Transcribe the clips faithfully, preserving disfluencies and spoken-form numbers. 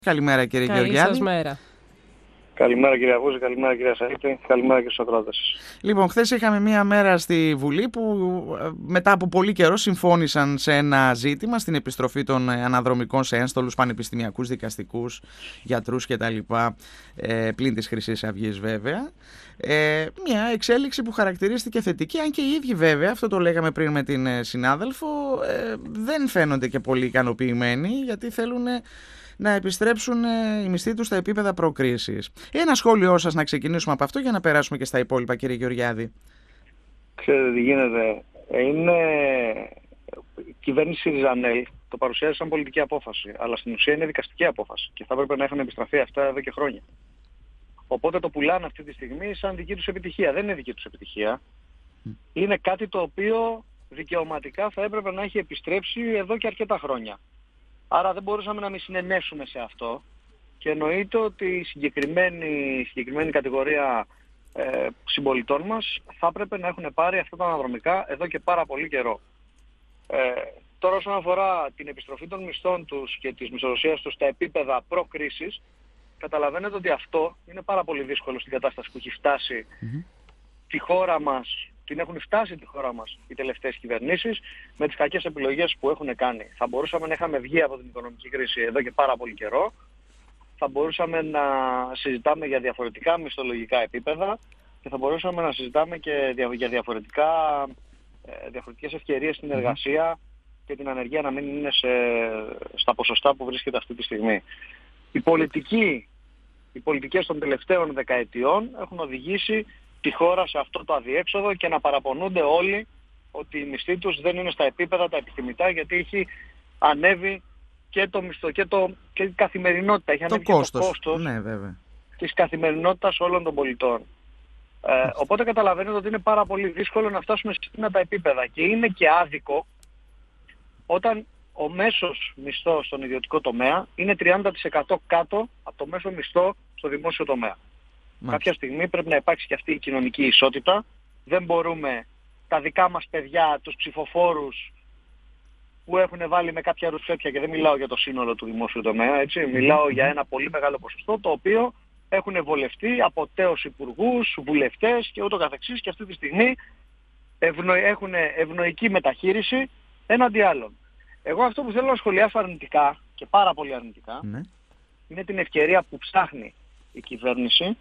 Καλημέρα κύριε Καλή Γεωργιάδη. σας μέρα. Καλημέρα κυρία Βούζη, καλημέρα κυρία Σαΐτη, καλημέρα και στους ακροατές. Λοιπόν, χθες είχαμε μία μέρα στη Βουλή που μετά από πολύ καιρό συμφώνησαν σε ένα ζήτημα, στην επιστροφή των αναδρομικών σε ένστολους, πανεπιστημιακούς, δικαστικούς, γιατρούς κτλ. Ε, πλην της Χρυσής Αυγής βέβαια. Ε, μια εξέλιξη που χαρακτηρίστηκε θετική, αν και οι ίδιοι βέβαια, αυτό το λέγαμε πριν με την συνάδελφο, ε, δεν φαίνονται και πολύ ικανοποιημένοι, γιατί θέλουν να επιστρέψουν οι μισθοί τους στα επίπεδα προκρίσης. Ένα σχόλιο σας να ξεκινήσουμε από αυτό για να περάσουμε και στα υπόλοιπα, κύριε Γεωργιάδη. Ξέρετε τι γίνεται. Είναι η κυβέρνηση Ριζανέλ το παρουσιάζει σαν πολιτική απόφαση, αλλά στην ουσία είναι δικαστική απόφαση και θα έπρεπε να έχουν επιστραφεί αυτά εδώ και χρόνια. Οπότε το πουλάνε αυτή τη στιγμή σαν δική τους επιτυχία. Δεν είναι δική τους επιτυχία. Είναι κάτι το οποίο δικαιωματικά θα έπρεπε να έχει επιστρέψει εδώ και αρκετά χρόνια. Άρα δεν μπορούσαμε να μην συνενέσουμε σε αυτό και εννοείται ότι η συγκεκριμένη, η συγκεκριμένη κατηγορία ε, συμπολιτών μας θα έπρεπε να έχουν πάρει αυτά τα αναδρομικά εδώ και πάρα πολύ καιρό. Ε, τώρα όσον αφορά την επιστροφή των μισθών τους και της μισθοδοσίας τους στα επίπεδα προ-κρίσης, καταλαβαίνετε ότι αυτό είναι πάρα πολύ δύσκολο στην κατάσταση που έχει φτάσει mm-hmm. τη χώρα μας. Την έχουν φτάσει τη χώρα μας οι τελευταίες κυβερνήσεις με τις κακές επιλογές που έχουν κάνει. Θα μπορούσαμε να είχαμε βγει από την οικονομική κρίση εδώ και πάρα πολύ καιρό. Θα μπορούσαμε να συζητάμε για διαφορετικά μισθολογικά επίπεδα και θα μπορούσαμε να συζητάμε και για διαφορετικά, διαφορετικές ευκαιρίες στην εργασία και την ανεργία να μην είναι σε, στα ποσοστά που βρίσκεται αυτή τη στιγμή. Οι πολιτικοί, οι πολιτικές των τελευταίων δεκαετιών έχουν οδηγήσει τη χώρα σε αυτό το αδιέξοδο και να παραπονούνται όλοι ότι οι μισθοί τους δεν είναι στα επίπεδα τα επιθυμητά, γιατί έχει ανέβει και το μισθό και, το, και η καθημερινότητα, έχει ανέβει το και το κόστος ναι, βέβαια. της καθημερινότητας όλων των πολιτών. Ε, οπότε καταλαβαίνετε ότι είναι πάρα πολύ δύσκολο να φτάσουμε σε εκείνα τα επίπεδα και είναι και άδικο όταν ο μέσος μισθός στον ιδιωτικό τομέα είναι τριάντα τοις εκατό κάτω από το μέσο μισθό στο δημόσιο τομέα. Μάλιστα. Κάποια στιγμή πρέπει να υπάρξει και αυτή η κοινωνική ισότητα. Δεν μπορούμε τα δικά μας παιδιά, τους ψηφοφόρους που έχουν βάλει με κάποια ρουσφέτια, και δεν μιλάω για το σύνολο του δημόσιου τομέα, έτσι, μιλάω για ένα πολύ μεγάλο ποσοστό, το οποίο έχουν βολευτεί από τέος υπουργούς, βουλευτές και ούτω καθεξής, και αυτή τη στιγμή ευνο... έχουν ευνοϊκή μεταχείριση έναντι άλλων. Εγώ αυτό που θέλω να σχολιάσω αρνητικά, και πάρα πολύ αρνητικά, ναι. είναι την ευκαιρία που ψάχνει η κυβέρνηση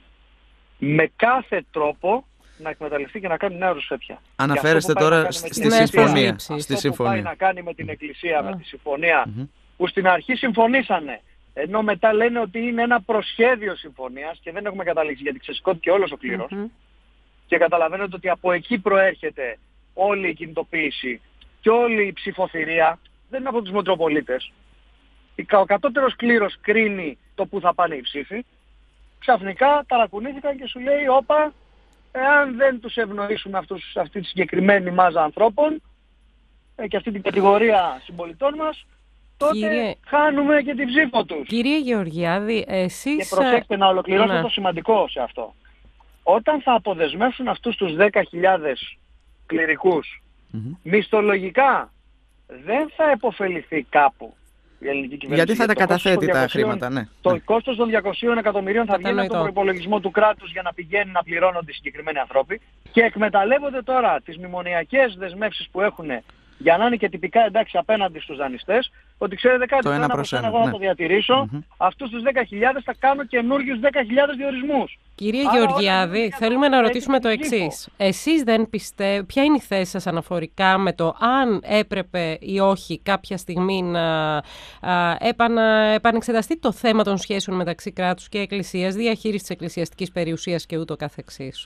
με κάθε τρόπο να εκμεταλλευτεί και να κάνει νέα ρουσφέτια. Αναφέρεστε τώρα στη συμφωνία. Αυτό στη που συμφωνία. πάει να κάνει με την Εκκλησία, με τη συμφωνία, mm-hmm. που στην αρχή συμφωνήσανε, ενώ μετά λένε ότι είναι ένα προσχέδιο συμφωνίας και δεν έχουμε καταλήξει, γιατί ξεσηκώθηκε όλος ο κλήρος. Mm-hmm. Και καταλαβαίνετε ότι από εκεί προέρχεται όλη η κινητοποίηση και όλη η ψηφοθυρία, δεν είναι από τους Μητροπολίτες. Ο κατώτερος κλήρος κρίνει το που θα πάνε οι ψήφοι. Ξαφνικά ταρακουνήθηκαν και σου λέει, όπα, εάν δεν τους ευνοήσουμε αυτούς, αυτή τη συγκεκριμένη μάζα ανθρώπων ε, και αυτή την κατηγορία συμπολιτών μας, τότε κύριε... χάνουμε και την ψήφο τους. Κύριε Γεωργιάδη, εσείς... Και προσέξτε να ολοκληρώσω ναι. το σημαντικό σε αυτό. Όταν θα αποδεσμεύσουν αυτούς τους δέκα χιλιάδες κληρικούς, mm-hmm. μισθολογικά δεν θα επωφεληθεί κάπου η ελληνική κυβέρνηση. Γιατί θα τα καταθέτει τα χρήματα, ναι. Το ναι. κόστος των διακοσίων εκατομμυρίων θα βγαίνει από τον προϋπολογισμό του κράτους για να πηγαίνουν να πληρώνονται οι συγκεκριμένοι άνθρωποι και εκμεταλλεύονται τώρα τις μνημονιακές δεσμεύσεις που έχουν για να είναι και τυπικά εντάξει απέναντι στους δανειστές, ότι ξέρετε κάτι, το ένα προς ένα εγώ ναι. να το διατηρήσω, mm-hmm. αυτούς τους δέκα χιλιάδες θα κάνω καινούριους δέκα χιλιάδες διορισμούς. Κύριε Άρα, Γεωργιάδη, θέλουμε να ρωτήσουμε το εξής. Εσείς δεν πιστεύετε, ποια είναι η θέση σας αναφορικά με το αν έπρεπε ή όχι κάποια στιγμή να α, επανα, επανεξεταστεί το θέμα των σχέσεων μεταξύ κράτους και εκκλησίας, διαχείριση της εκκλησιαστικής περιουσίας και ούτω καθεξής?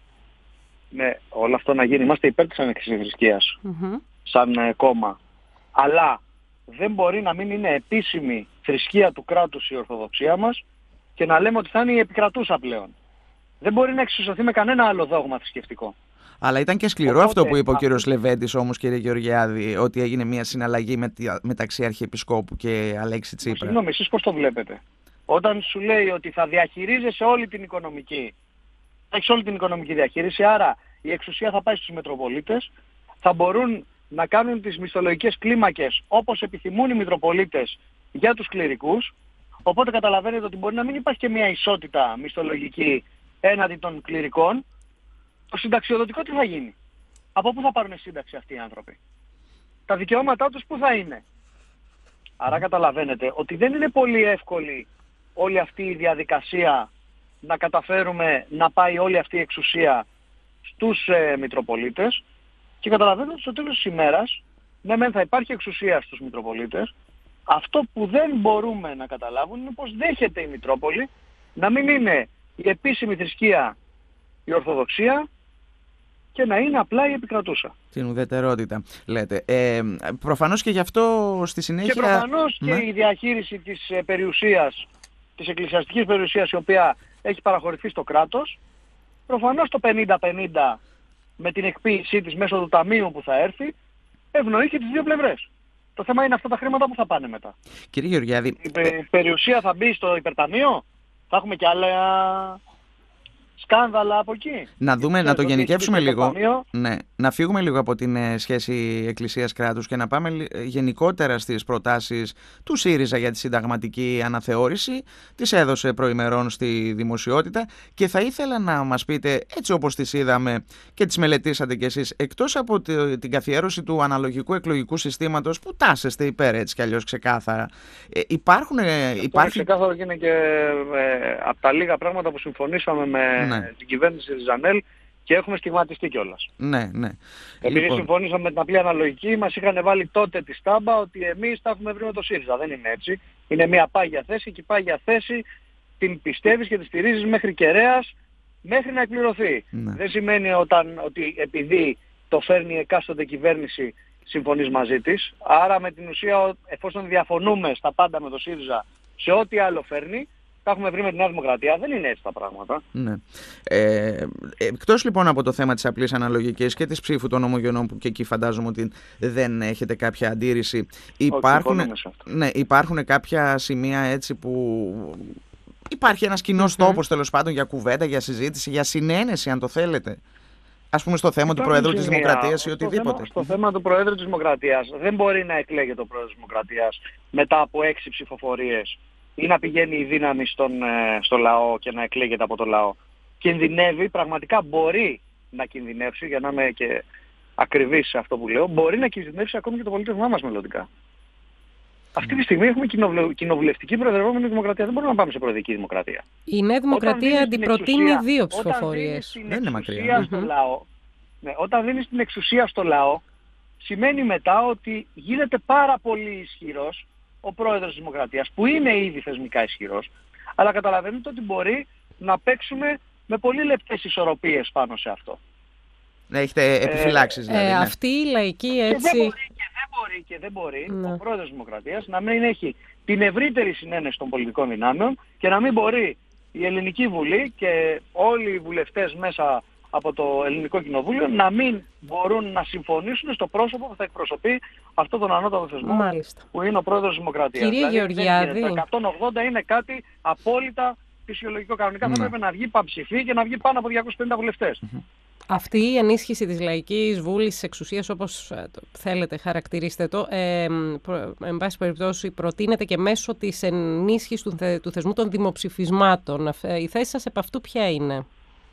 Ναι, όλο αυτό να γίνει. Είμαστε υπέρ της ανεξιθρησκείας mm-hmm. σαν ε, κόμμα. Αλλά δεν μπορεί να μην είναι επίσημη θρησκεία του κράτους η Ορθοδοξία μας και να λέμε ότι θα είναι η επικρατούσα πλέον. Δεν μπορεί να εξισωθεί με κανένα άλλο δόγμα θρησκευτικό. Αλλά ήταν και σκληρό Οπότε, αυτό που είπε ο κύριος Λεβέντης όμως, κύριε Γεωργιάδη, ότι έγινε μια συναλλαγή με, μεταξύ Αρχιεπισκόπου και Αλέξη Τσίπρα. Συγγνώμη, εσείς πώς το βλέπετε? Όταν σου λέει ότι θα διαχειρίζεσαι όλη την οικονομική, θα έχεις όλη την οικονομική διαχείριση, άρα η εξουσία θα πάει στους Μητροπολίτες, θα μπορούν να κάνουν τις μισθολογικές κλίμακες όπως επιθυμούν οι Μητροπολίτες για τους κληρικούς, Οπότε καταλαβαίνετε ότι μπορεί να μην υπάρχει και μια ισότητα μισθολογική έναντι των κληρικών. Το συνταξιοδοτικό τι θα γίνει? Από πού θα πάρουν σύνταξη αυτοί οι άνθρωποι? Τα δικαιώματά τους πού θα είναι? Άρα καταλαβαίνετε ότι δεν είναι πολύ εύκολη όλη αυτή η διαδικασία να καταφέρουμε να πάει όλη αυτή η εξουσία στους ε, Μητροπολίτες, και καταλαβαίνετε ότι στο τέλος της ημέρας, ναι μεν θα υπάρχει εξουσία στους Μητροπολίτες, αυτό που δεν μπορούμε να καταλάβουν είναι πως δέχεται η Μητρόπολη να μην είναι η επίσημη θρησκεία η Ορθοδοξία και να είναι απλά η επικρατούσα. Την ουδετερότητα, λέτε. Ε, προφανώς και γι' αυτό στη συνέχεια... Και προφανώς ναι. και η διαχείριση της ε, περιουσίας, της εκκλησιαστικής περιουσίας, η οποία έχει παραχωρηθεί στο κράτος, προφανώς το πενήντα πενήντα με την εκποίησή της μέσω του ταμείου που θα έρθει, ευνοεί και τις δύο πλευρές. Το θέμα είναι αυτά τα χρήματα που θα πάνε μετά. Κύριε Γεωργιάδη... Η πε, περιουσία θα μπει στο υπερταμείο, θα έχουμε και άλλα σκάνδαλα από εκεί. Να δούμε, να το γενικεύσουμε λίγο. Ναι, να φύγουμε λίγο από την ε, σχέση εκκλησίας-κράτους και να πάμε γενικότερα στις προτάσεις του ΣΥΡΙΖΑ για τη συνταγματική αναθεώρηση. Τις έδωσε προημερών στη δημοσιότητα και θα ήθελα να μας πείτε, έτσι όπως τις είδαμε και τις μελετήσατε κι εσείς, εκτός από την καθιέρωση του αναλογικού εκλογικού συστήματος που τάσεστε υπέρ έτσι κι αλλιώς ξεκάθαρα, ε, υπάρχουν... Ε, υπάρχει... ξεκάθαρο και είναι και ε, από τα λίγα πράγματα που συμφωνήσαμε με ναι. την κυβέρνηση της Ριζανέλ και έχουμε στιγματιστεί κιόλας. Ναι, ναι. Επειδή λοιπόν... συμφωνήσαμε με την απλή αναλογική, μας είχαν βάλει τότε τη στάμπα ότι εμείς τα έχουμε βρει με το ΣΥΡΙΖΑ. Δεν είναι έτσι. Είναι μια πάγια θέση και η πάγια θέση την πιστεύεις και τη στηρίζεις μέχρι κεραίας, μέχρι να εκπληρωθεί. Ναι. Δεν σημαίνει όταν, ότι επειδή το φέρνει η εκάστοτε κυβέρνηση συμφωνείς μαζί της. Άρα με την ουσία, εφόσον διαφωνούμε στα πάντα με το ΣΥΡΙΖΑ σε ό,τι άλλο φέρνει, τα έχουμε βρει με τη Νέα Δημοκρατία. Δεν είναι έτσι τα πράγματα. Ναι. Ε, εκτός λοιπόν από το θέμα της απλής αναλογικής και της ψήφου των ομογενών, που και εκεί φαντάζομαι ότι δεν έχετε κάποια αντίρρηση, υπάρχουν, ναι, υπάρχουν κάποια σημεία έτσι που υπάρχει ένας κοινός mm-hmm. τόπος τέλος πάντων για κουβέντα, για συζήτηση, για συνένεση αν το θέλετε. Ας πούμε στο θέμα Υπάρχουν του Προέδρου σημεία, της Δημοκρατίας ή στο οτιδήποτε. Θέμα, στο θέμα του Προέδρου της Δημοκρατίας δεν μπορεί να εκλέγεται ο Πρόεδρος της Δημοκρατίας μετά από έξι ψηφοφορίες ή να πηγαίνει η δύναμη στον, στο λαό και να εκλέγεται από το λαό. Κινδυνεύει, πραγματικά μπορεί να κινδυνεύσει, για να είμαι και ακριβής σε αυτό που λέω, μπορεί να κινδυνεύσει ακόμη και το πολίτευμά μας μελλοντικά. Αυτή τη στιγμή έχουμε κοινοβουλευτική προεδρευόμενη δημοκρατία. Δεν μπορούμε να πάμε σε προεδρική δημοκρατία. Η Νέα Δημοκρατία αντιπροτείνει δύο ψηφοφορίες. Δεν είναι μακριά. Στο λαό, ναι, όταν δίνεις την εξουσία στο λαό, σημαίνει μετά ότι γίνεται πάρα πολύ ισχυρός ο πρόεδρος της Δημοκρατίας, που είναι ήδη θεσμικά ισχυρός, αλλά καταλαβαίνετε ότι μπορεί να παίξουμε με πολύ λεπτές ισορροπίες πάνω σε αυτό. Να έχετε επιφυλάξεις δηλαδή. Ε, ναι. Αυτή η λαϊκή έτσι... Και δεν μπορεί και δεν μπορεί, και δεν μπορεί ναι. ο πρόεδρος της Δημοκρατίας να μην έχει την ευρύτερη συνένεση των πολιτικών δυνάμεων και να μην μπορεί η Ελληνική Βουλή και όλοι οι βουλευτές μέσα από το Ελληνικό Κοινοβούλιο να μην μπορούν να συμφωνήσουν στο πρόσωπο που θα εκπροσωπεί αυτό τον ανώτατο θεσμό Μάλιστα. που είναι ο πρόεδρος της Δημοκρατίας. Κύριε δηλαδή, Γεωργιάδη. Το εκατόν ογδόντα είναι κάτι απόλυτα φυσιολογικό. Κανονικά θα πρέπει να βγει παμψηφί και να βγει πάνω από διακόσιους πενήντα βουλευτές. Mm-hmm. Αυτή η ενίσχυση της λαϊκής βούλης εξουσίας, όπως θέλετε χαρακτηρίστε το, ε, προ, εν πάση περιπτώσει προτείνεται και μέσω της ενίσχυσης του, θε, του θεσμού των δημοψηφισμάτων. Η θέση σας επ' αυτού ποια είναι?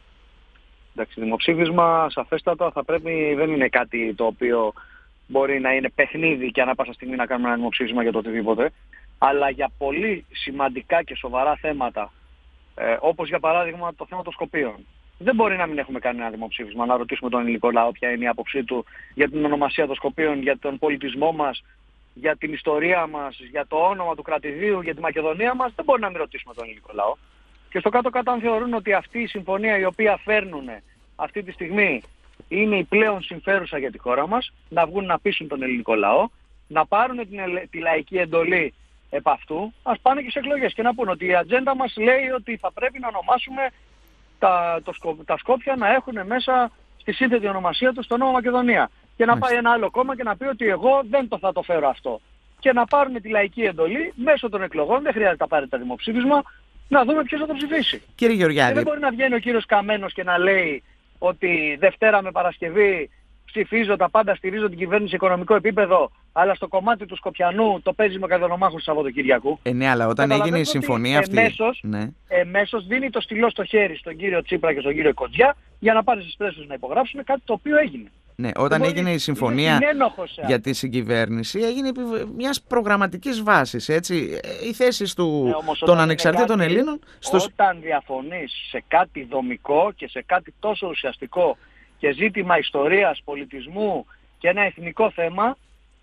Εντάξει, δημοψήφισμα σαφέστατα θα πρέπει, δεν είναι κάτι το οποίο μπορεί να είναι παιχνίδι και ανά πάσα στιγμή να κάνουμε ένα δημοψήφισμα για το οτιδήποτε, αλλά για πολύ σημαντικά και σοβαρά θέματα, ε, όπως για παράδειγμα το θέμα των Σκοπίων. Δεν μπορεί να μην έχουμε κάνει ένα δημοψήφισμα, να ρωτήσουμε τον ελληνικό λαό ποια είναι η άποψή του για την ονομασία των Σκοπίων, για τον πολιτισμό μας, για την ιστορία μας, για το όνομα του κρατηδίου, για τη Μακεδονία μας. Δεν μπορεί να μην ρωτήσουμε τον ελληνικό λαό. Και στο κάτω-κάτω, αν θεωρούν ότι αυτή η συμφωνία η οποία φέρνουν αυτή τη στιγμή είναι η πλέον συμφέρουσα για τη χώρα μας, να βγουν να πείσουν τον ελληνικό λαό, να πάρουν την, τη λαϊκή εντολή επ' αυτού, ας πάνε και σε εκλογές και να πούν ότι η ατζέντα μας λέει ότι θα πρέπει να ονομάσουμε τα, το, τα Σκόπια να έχουν μέσα στη σύνθετη ονομασία τους το όνομα Μακεδονία. Και να πάει ένα άλλο κόμμα και να πει ότι εγώ δεν το θα το φέρω αυτό. Και να πάρουν τη λαϊκή εντολή μέσω των εκλογών, δεν χρειάζεται να πάρει το δημοψήφισμα, να δούμε ποιος θα το ψηφίσει. Κύριε Γεωργιάδη. Και δεν μπορεί να βγαίνει ο κύριος Καμένος και να λέει ότι Δευτέρα με Παρασκευή ψηφίζω, τα πάντα στηρίζω την κυβέρνηση σε οικονομικό επίπεδο, αλλά στο κομμάτι του Σκοπιανού το παίζει με Μακεδονομάχους του Σαββατοκύριακου. Ε, ναι, αλλά όταν έγινε η συμφωνία αυτή. Εμέσως, ναι. εμέσως δίνει το στυλό στο χέρι στον κύριο Τσίπρα και στον κύριο Κοντζιά για να πάνε στις πρέσβες να υπογράψουν, κάτι το οποίο έγινε. Ναι, όταν μπορεί, έγινε η συμφωνία για τη συγκυβέρνηση, έγινε επί μιας προγραμματικής βάσης, έτσι. Οι θέσεις του, ναι, όμως, των ανεξαρτήτων κάτι, Ελλήνων... Στους... Όταν διαφωνείς σε κάτι δομικό και σε κάτι τόσο ουσιαστικό και ζήτημα ιστορίας, πολιτισμού και ένα εθνικό θέμα,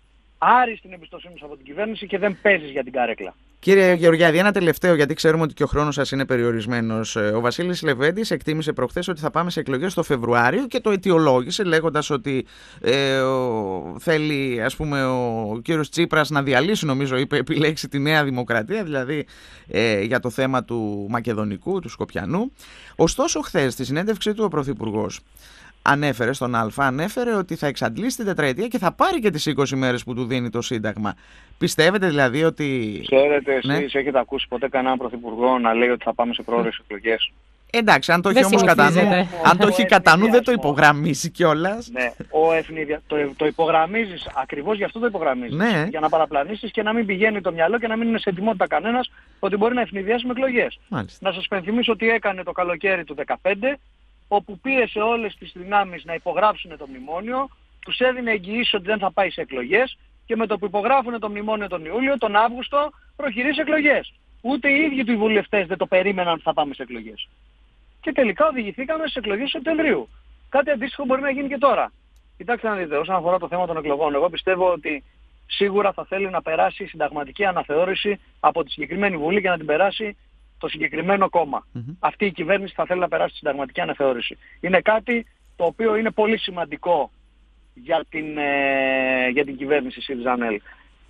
άρεις την εμπιστοσύνη σου από την κυβέρνηση και δεν παίζεις για την καρέκλα. Κύριε Γεωργιάδη, ένα τελευταίο, γιατί ξέρουμε ότι και ο χρόνος σας είναι περιορισμένος. Ο Βασίλης Λεβέντης εκτίμησε προχθές ότι θα πάμε σε εκλογές το Φεβρουάριο και το αιτιολόγησε λέγοντας ότι ε, ο, θέλει, ας πούμε, ο κύριος Τσίπρας να διαλύσει, νομίζω είπε, επιλέξει τη Νέα Δημοκρατία, δηλαδή ε, για το θέμα του Μακεδονικού, του Σκοπιανού. Ωστόσο, χθες στη συνέντευξή του ο Πρωθυπουργός ανέφερε στον Α, ανέφερε ότι θα εξαντλήσει την τετραετία και θα πάρει και τις είκοσι μέρες που του δίνει το Σύνταγμα. Πιστεύετε δηλαδή ότι... Ξέρετε, εσείς ναι. έχετε ακούσει ποτέ κανέναν πρωθυπουργό να λέει ότι θα πάμε σε πρόορες εκλογές? Εντάξει, αν το έχει όμως κατά νου, αν το έχει κατά νου δεν το υπογραμμίζει κιόλας. Ναι, ο ευνηδια... το, το υπογραμμίζεις, ακριβώς γι' αυτό το υπογραμμίζεις. Ναι. Για να παραπλανήσεις και να μην πηγαίνει το μυαλό και να μην είναι σε ετοιμότητα κανένας ότι μπορεί να ευνηδιάσουμε εκλογές. Να σας πενθυμίσω ότι έκανε το καλοκαίρι του δεκαπέντε, όπου πίεσε όλες τις δυνάμεις να υπογράψουν το μνημόνιο, τους έδινε εγγυήσεις ότι δεν θα πάει σε εκλογές και με το που υπογράφουν το μνημόνιο τον Ιούλιο, τον Αύγουστο προχειρεί σε εκλογές. Ούτε οι ίδιοι του οι βουλευτές δεν το περίμεναν ότι θα πάμε σε εκλογές. Και τελικά οδηγηθήκαμε σε εκλογές Σεπτεμβρίου. Κάτι αντίστοιχο μπορεί να γίνει και τώρα. Κοιτάξτε να δείτε, όσον αφορά το θέμα των εκλογών, εγώ πιστεύω ότι σίγουρα θα θέλει να περάσει συνταγματική αναθεώρηση από τη συγκεκριμένη Βουλή και να την περάσει το συγκεκριμένο κόμμα. Mm-hmm. Αυτή η κυβέρνηση θα θέλει να περάσει τη συνταγματική αναθεώρηση. Είναι κάτι το οποίο είναι πολύ σημαντικό για την, ε, για την κυβέρνηση ΣΥΡΙΖΑ-ΝΕΛ.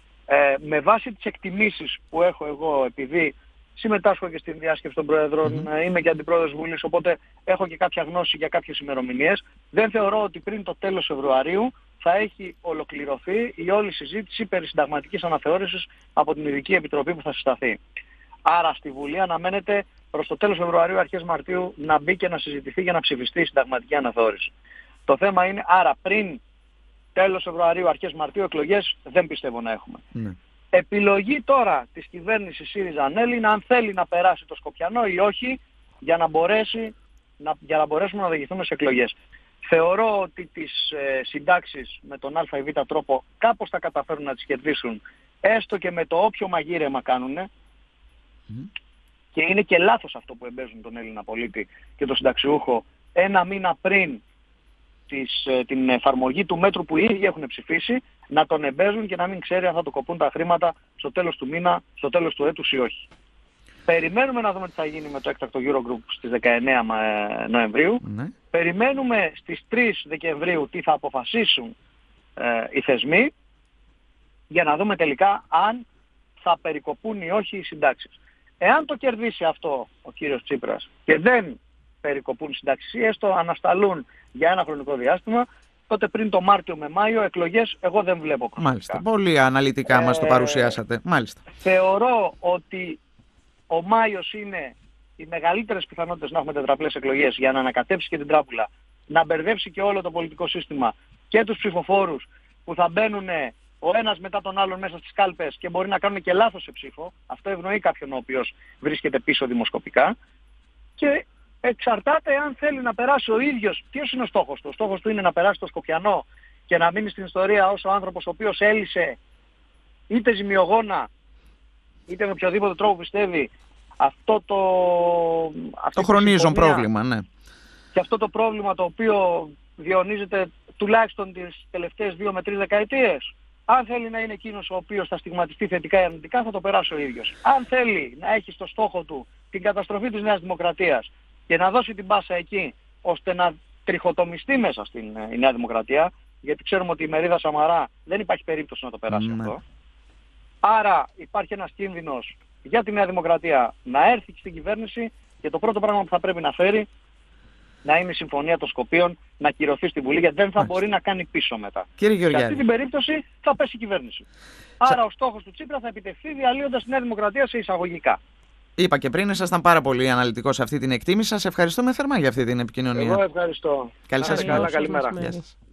Ε, με βάση τις εκτιμήσεις που έχω εγώ, επειδή συμμετάσχω και στην διάσκεψη των Προέδρων, mm-hmm. είμαι και αντιπρόεδρος Βουλής, οπότε έχω και κάποια γνώση για κάποιες ημερομηνίες, δεν θεωρώ ότι πριν το τέλος Φεβρουαρίου θα έχει ολοκληρωθεί η όλη συζήτηση περί συνταγματικής αναθεώρησης από την Ειδική Επιτροπή που θα συσταθεί. Άρα στη Βουλή αναμένεται προς το τέλος Φεβρουαρίου, αρχές Μαρτίου να μπει και να συζητηθεί για να ψηφιστεί η συνταγματική αναθεώρηση. Το θέμα είναι, άρα πριν τέλος Φεβρουαρίου, αρχές Μαρτίου εκλογές δεν πιστεύω να έχουμε. Ναι. Επιλογή τώρα της κυβέρνησης ΣΥΡΙΖΑ-ΝΕΛ είναι αν θέλει να περάσει το Σκοπιανό ή όχι για να, μπορέσει, να, για να μπορέσουμε να οδηγηθούμε σε εκλογές. Θεωρώ ότι τις ε, συντάξεις με τον α ή β τρόπο κάπως θα καταφέρουν να τις κερδίσουν, έστω και με το όποιο μαγείρεμα κάνουν. Mm-hmm. Και είναι και λάθος αυτό που εμπέζουν τον Έλληνα πολίτη και τον συνταξιούχο ένα μήνα πριν της, την εφαρμογή του μέτρου που ήδη έχουν ψηφίσει, να τον εμπέζουν και να μην ξέρει αν θα του κοπούν τα χρήματα στο τέλος του μήνα, στο τέλος του έτους ή όχι. Περιμένουμε να δούμε τι θα γίνει με το έκτακτο Eurogroup στις δεκαεννέα Νοεμβρίου. Mm-hmm. Περιμένουμε στις τρεις Δεκεμβρίου τι θα αποφασίσουν ε, οι θεσμοί για να δούμε τελικά αν θα περικοπούν ή όχι οι συντάξεις. Εάν το κερδίσει αυτό ο κύριος Τσίπρας και δεν περικοπούν συντάξεις ή έστω ανασταλούν για ένα χρονικό διάστημα, τότε πριν το Μάρτιο με Μάιο εκλογές εγώ δεν βλέπω προσωπικά. Μάλιστα. Πολύ αναλυτικά ε, μας το παρουσιάσατε. Μάλιστα. Θεωρώ ότι ο Μάιος είναι οι μεγαλύτερες πιθανότητες να έχουμε τετραπλές εκλογές για να ανακατέψει και την τράπουλα, να μπερδέψει και όλο το πολιτικό σύστημα και τους ψηφοφόρους που θα μπαίνουν ο ένας μετά τον άλλον μέσα στις κάλπες και μπορεί να κάνουν και λάθος σε ψήφο. Αυτό ευνοεί κάποιον ο οποίος βρίσκεται πίσω δημοσκοπικά. Και εξαρτάται αν θέλει να περάσει ο ίδιος. Ποιος είναι ο στόχος του? Ο στόχος του είναι να περάσει το Σκοπιανό και να μείνει στην ιστορία ως ο άνθρωπος ο οποίος έλυσε είτε ζημιογόνα είτε με οποιοδήποτε τρόπο πιστεύει αυτό το... το χρονίζον πρόβλημα, ναι. Και αυτό το πρόβλημα το οποίο διονύζεται τουλάχιστον τις τελευταίες δύο με τρεις δεκαετίες. Αν θέλει να είναι εκείνος ο οποίος θα στιγματιστεί θετικά ή αρνητικά, θα το περάσει ο ίδιος. Αν θέλει να έχει στο στόχο του την καταστροφή της Νέας Δημοκρατίας και να δώσει την πάσα εκεί, ώστε να τριχοτομιστεί μέσα στην η Νέα Δημοκρατία, γιατί ξέρουμε ότι η μερίδα Σαμαρά δεν υπάρχει περίπτωση να το περάσει mm. αυτό. Άρα υπάρχει ένας κίνδυνος για τη Νέα Δημοκρατία να έρθει στην κυβέρνηση και το πρώτο πράγμα που θα πρέπει να φέρει να είναι η συμφωνία των Σκοπίων να κυρωθεί στην Βουλή, γιατί δεν θα μπορεί να κάνει πίσω μετά. Κύριε Γεωργιάδη, σε αυτή την περίπτωση θα πέσει η κυβέρνηση. Άρα ο στόχος του Τσίπρα θα επιτευχθεί διαλύοντας τη Νέα Δημοκρατία σε εισαγωγικά. Είπα και πριν, ήσασταν πάρα πολύ αναλυτικός σε αυτή την εκτίμηση. Σας ευχαριστούμε θερμά για αυτή την επικοινωνία. Εγώ ευχαριστώ. Καλή σας ημέρα. Καλημέρα.